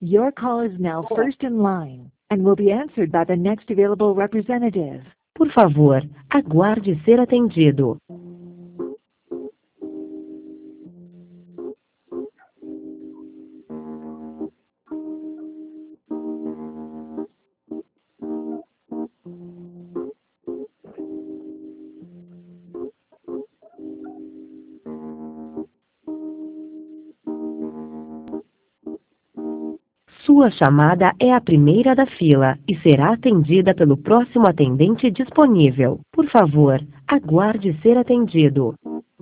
Your call is now first in line and will be answered by the next available representative. Por favor, aguarde ser atendido. Sua chamada é a primeira da fila e será atendida pelo próximo atendente disponível. Por favor, aguarde ser atendido.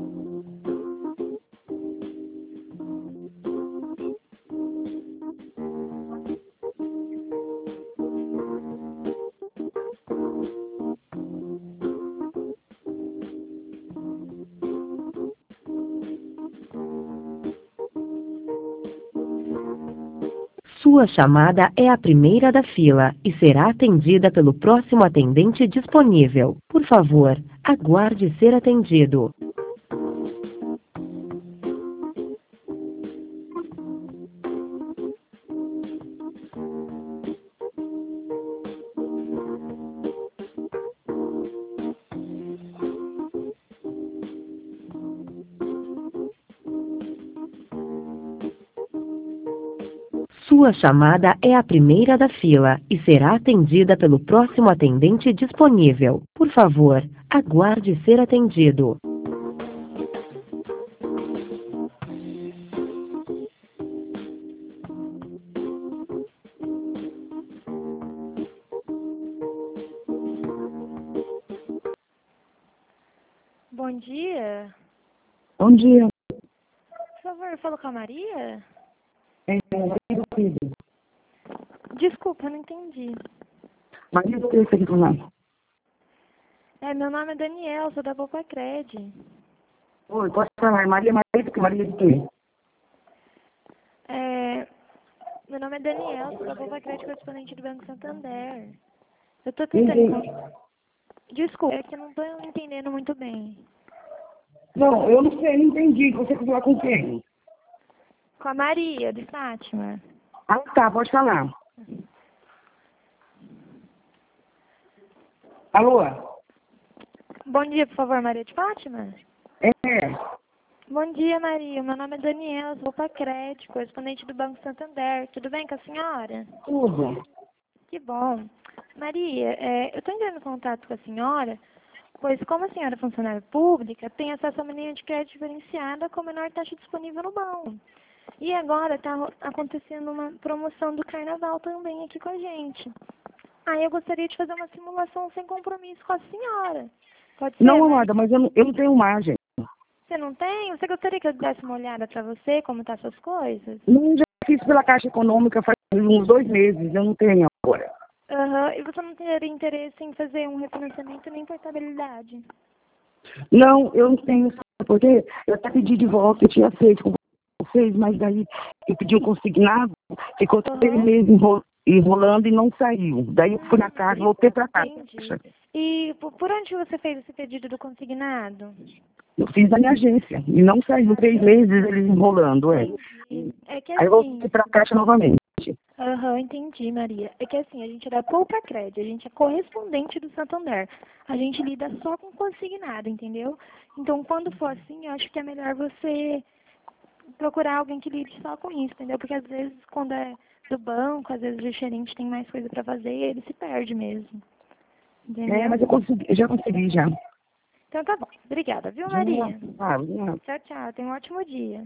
Sua chamada é a primeira da fila e será atendida pelo próximo atendente disponível. Por favor, aguarde ser atendido. Sua chamada é a primeira da fila e será atendida pelo próximo atendente disponível. Por favor, aguarde ser atendido. Bom dia. Bom dia. Por favor, falo com a Maria? Filho. Desculpa, não entendi. Maria do que você quer falar? Meu nome é Daniel, sou da Poupa Cred. Oi, posso falar? Maria do quê? Meu nome é Daniel, sou da Poupa Cred, correspondente do Banco Santander. Eu tô tentando... Desculpa, é que eu não tô entendendo muito bem. Não, eu não sei, não entendi. Você quer falar com quem? Com a Maria, de Fátima. Ah, tá, pode falar. Alô? Bom dia, por favor, Maria de Fátima? É. Bom dia, Maria. Meu nome é Daniel, sou Poupa Cred, correspondente do Banco Santander. Tudo bem com a senhora? Tudo. Que bom. Maria, eu estou entrando em contato com a senhora, pois como a senhora é funcionária pública, tem acesso a uma linha de crédito diferenciada com a menor taxa disponível no banco. E agora está acontecendo uma promoção do carnaval também aqui com a gente. Aí eu gostaria de fazer uma simulação sem compromisso com a senhora. Pode ser? Não, amada, mas eu não tenho margem. Você não tem? Você gostaria que eu desse uma olhada para você, como tá suas coisas? Não, já fiz pela Caixa Econômica faz uns 2 meses, eu não tenho agora. E você não teria interesse em fazer um refinanciamento nem portabilidade? Não, eu não tenho, porque eu até pedi de volta, eu tinha feito com vocês, mas daí eu pedi um consignado, ficou 3 meses enrolando e não saiu. Daí eu fui na casa, voltei para casa. Entendi. E por onde você fez esse pedido do consignado? Eu fiz na minha agência e não saiu 3 meses eles enrolando, É que Aí eu assim... voltei para a Caixa novamente. Entendi, Maria. É que assim, a gente é da Poupa Cred, a gente é correspondente do Santander. A gente lida só com consignado, entendeu? Então, quando for assim, eu acho que é melhor você procurar alguém que lide só com isso, entendeu? Porque às vezes, quando é do banco, às vezes o gerente tem mais coisa para fazer e ele se perde mesmo. Entendeu? Mas eu já consegui já. Então tá bom. Obrigada, viu, Maria? Não. Tchau, tchau. Tenha um ótimo dia.